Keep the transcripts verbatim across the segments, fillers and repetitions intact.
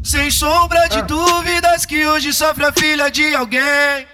Sem sombra de dúvidas que hoje sofre a filha de alguém.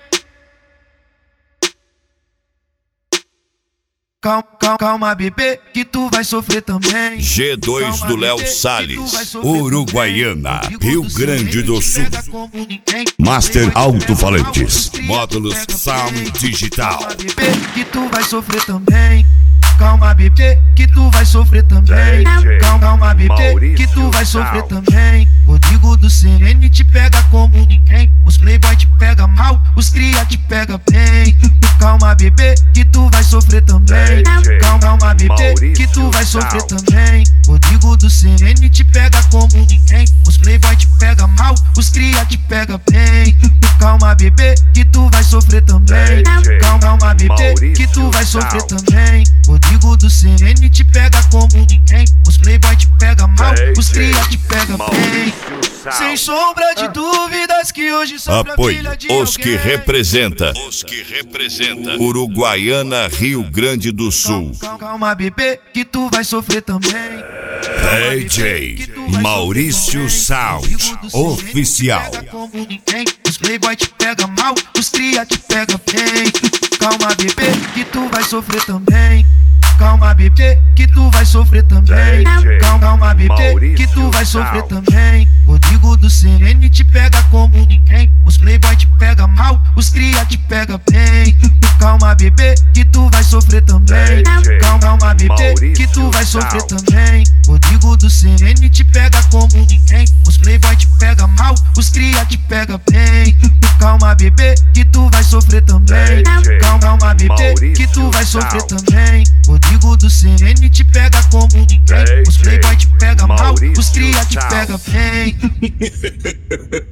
Calma, calma, calma, bebê, que tu vai sofrer também. G dois do Léo Salles, Uruguaiana, Rio Grande do Sul. Master Alto-Falantes, módulos Sound Digital. Calma, bebê, que tu vai sofrer também. Calma, bebê, que tu vai sofrer também. Calma, calma, bebê, que tu vai sofrer também. Rodrigo do C N te pega como ninguém. Os playboy te pega mal, os cria te pega bem. Calma, bebê, que tu vai sofrer também. Calma, calma, bebê, que tu vai sofrer também. Rodrigo do C N te pega como ninguém. Os playboy te pega mal, os cria te pega bem. Calma, bebê, que tu vai sofrer também. Calma, calma, bebê, que tu vai sofrer também. Rodrigo do C N te pega como ninguém. Os playboy te pega mal, os cria te pega bem. Sem sombra de dúvidas que hoje sofre a Apoio filha de os que alguém. representa, os que representa Uruguaiana, Rio Grande do Sul. Calma, calma, bebê, que tu vai sofrer também. D J Maurício Sound Oficial. Os playboy te pega mal, os cria te pega bem. Calma, bebê, que tu vai sofrer também. Calma, bebê, que tu vai sofrer também. Calma, calma, bebê, que tu vai sofrer também. Rodrigo do C N te pega como ninguém. Os playboy te pega mal, os cria te pega bem. Calma, bebê, que tu vai sofrer também. Calma, calma, bebê, que tu vai sofrer também. Rodrigo do C N te pega como ninguém. Os playboy te pega mal, os cria te pega bem. Calma, bebê, que tu vai sofrer também. Calma, calma, bebê, que tu vai sofrer também. Rodrigo do C N te pega como ninguém. Os playboy te pega mal, os cria te pega bem.